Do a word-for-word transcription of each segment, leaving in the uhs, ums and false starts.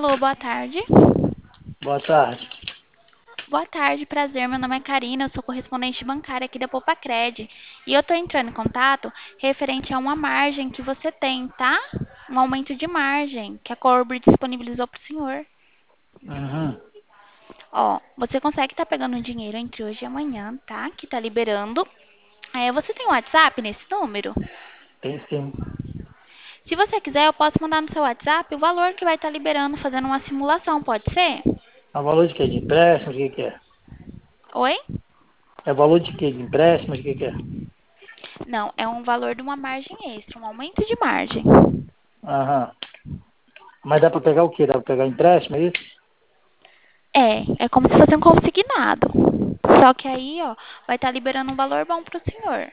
Alô, boa tarde. Boa tarde. Boa tarde, prazer. Meu nome é Karina, eu sou correspondente bancária aqui da Popacred. E eu tô entrando em contato referente a uma margem que você tem, tá? Um aumento de margem que a Corby disponibilizou pro senhor. Uhum. Ó, você consegue estar pegando o dinheiro entre hoje e amanhã, tá? Que tá liberando. É, você tem um WhatsApp nesse número? Tem sim. Se você quiser, eu posso mandar no seu WhatsApp o valor que vai estar liberando, fazendo uma simulação, pode ser? É valor de quê? De empréstimo? De que que é? Oi? É valor de quê? De empréstimo? De que que é? Não, é um valor de uma margem extra, um aumento de margem. Aham. Mas dá pra pegar o quê? Dá pra pegar empréstimo, é isso? É, é como se fosse um consignado. Só que aí, ó, vai estar liberando um valor bom pro senhor.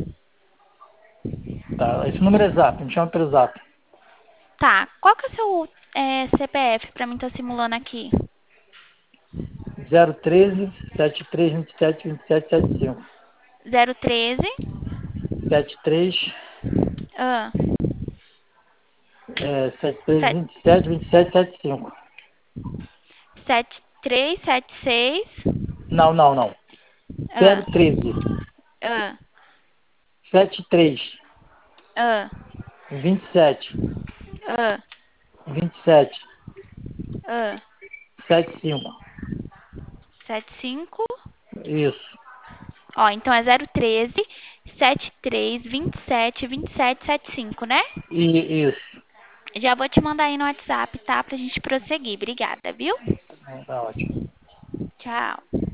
Tá. Esse número é zap, me chama pelo zap. Tá, qual que é o seu é, C P F pra mim estar simulando aqui? zero um três, sete três dois sete, dois sete sete cinco. Zero treze, sete três, ah, é, sete três sete, dois sete, dois sete sete cinco. sete três sete seis, Não, não, não. ah, zero um três, ah, sete três, ah, dois sete, ah, dois sete ah, sete cinco. sete cinco. Isso. Ó, então é zero treze, setenta e três, vinte e sete, vinte e sete, setenta e cinco, né? E, isso. Já vou te mandar aí no WhatsApp, tá? Pra gente prosseguir. Obrigada, viu? Tá ótimo. Tchau.